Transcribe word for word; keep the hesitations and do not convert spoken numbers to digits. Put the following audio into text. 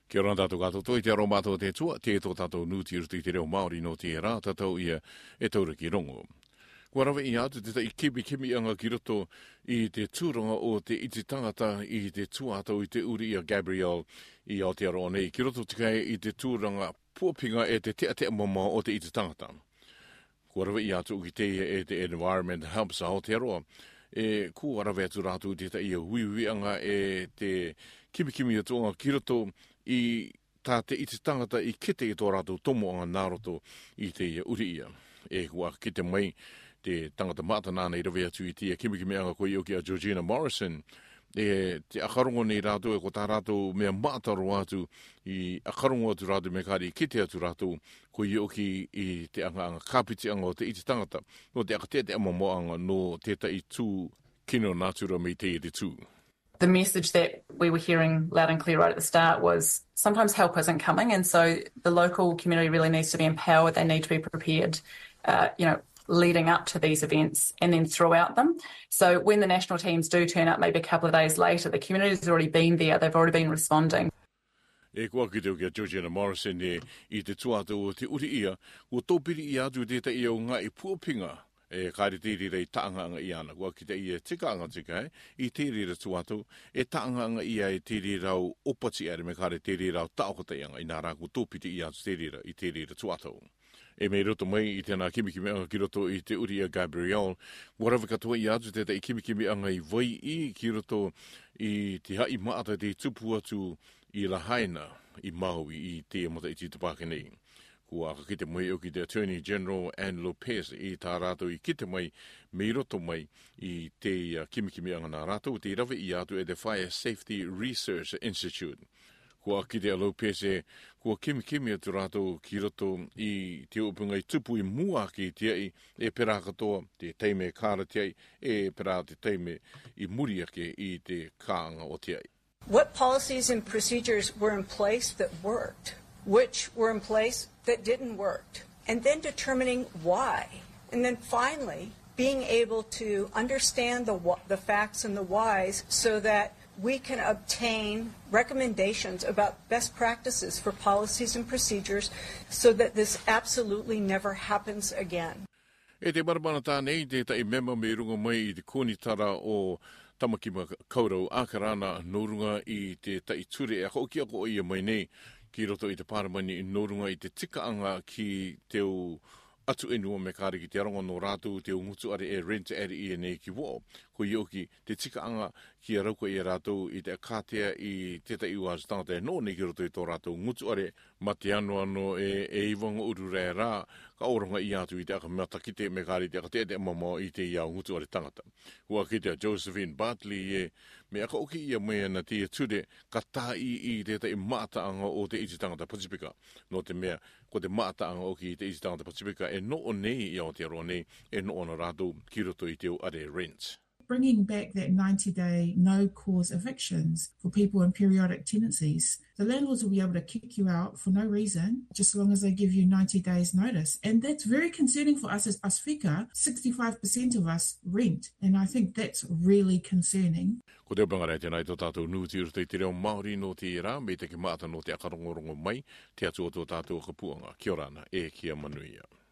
Kia ora tātou kātou toi te aro mātou te tua, te tō tātou nūti rutu i te reo Māori no te rā tātou ia e taura ki rongo. Kua rawa i atu te tai kimi kimi anga ki roto i te tūranga o te iti tangata i te tuatau i te uri ia Gabriel i Aotearoa nei. Ki roto te kai i te tūranga puapinga e te tea tea mama o te iti tangata. Kua rawa i atu ki te e te Environment Helps Aotearoa. E kua rawa atu rātu te tai ia huihui anga e te kimi kimi atunga ki roto i tā te iti tangata i kite i tō rātou tomo anga nāroto i te ia uri ia. E kua kite mai te tangata mata nāna i rawe atu i te kimi kimi anga koe i oki a Georgina Morrison. E te akarongo nei rātou e ko tā rātou mea mata ro atu i akarongo atu rātou me kāri kite atu rātou koe i oki i te anga anga kāpiti anga o te iti tangata. No te aka te te amamo anga no te ta i tū kino nātura me te i te tū. The message that we were hearing loud and clear right at the start was sometimes help isn't coming, and so the local community really needs to be empowered. They need to be prepared, uh, you know, leading up to these events and then throughout them. So when the national teams do turn up maybe a couple of days later, the community's already been there, they've already been responding. E kua ki te o kia Georgina Morrison e i te tuata o te uri ia, o tōpiri i atu te te ia o ngā i puapinga. E kāre tēri rei taanganga i ana, kua ki te ia tika anga tika e, i tēri ra tuatu, e taanganga ia e tēri rau opati ere me kāre tēri rau taokata ianga, i nā rā ku tōpiti i atu tēri ra, i tēri ra tuatu. E mei roto mai i tēnā kimi kimi anga ki roto i te uri a Gabriel, warawa katoa i atu te te i kimi kimi anga i vai i ki roto i te hai maata te tupu atu i Lahaina i Maui i te mata i te tupake nei. Kua ka kite mai o ki te Attorney General Ann Lopez i tā rātou i kite mai mei roto mai i te uh, kimi kimi anga nā rātou te rawe i atu e te Fire Safety Research Institute. Kua kite a Lopez e kua kimi kimi atu rātou ki roto i te upunga i tupu i mua ki te ai e pera katoa te teime kāra te ai e pera te teime i muri ake i te kāanga o te ai. What policies and procedures were in place that worked? Which were in place that didn't work, and then determining why. And then finally, being able to understand the the facts and the whys so that we can obtain recommendations about best practices for policies and procedures so that this absolutely never happens again. E te marabana tā nei, te tai mema me runga mai i te konitara o Tamakima Kaurau Akarana Norunga i te tai ture e hoki ako o ia mai nei. Ki roto i te pāramani i Norunga i te tikaanga ki teo atu enua me kāre ki te aronga no rātou teo ngutu are e rent ere i e nei ki wō. Ko i oki te tikaanga ki a rauka i a rātou i te akatea i te tai ua tangata e no nei ki roto i tō rātou ngutu are mate anu ano e, e iwanga uru rea rā ka oronga i atu i te aka mata ki te me kāre te aka te te mama i te iau ngutu are tangata. Kua ki te Josephine Bartley e me aka oki ia mea na te ture ka tā i i te tai mātaanga o te iti tangata Pasifika. No te mea, ko te mātaanga oki i te iti tangata Pasifika e no o nei i Aotearoa nei e no ona rātou ki roto i teo are rent. Bringing back that ninety-day no-cause evictions for people in periodic tenancies, the landlords will be able to kick you out for no reason, just as long as they give you ninety days notice. And that's very concerning for us as Pasifika. sixty-five percent of us rent, and I think that's really concerning. Ko te pangarei tēnā i tō tātou nūti uru te reo Māori no te ira, me te ki māta no te akarongorongo mai, te atu o tō tātou kapuanga. Kia ora ana, e kia manuia.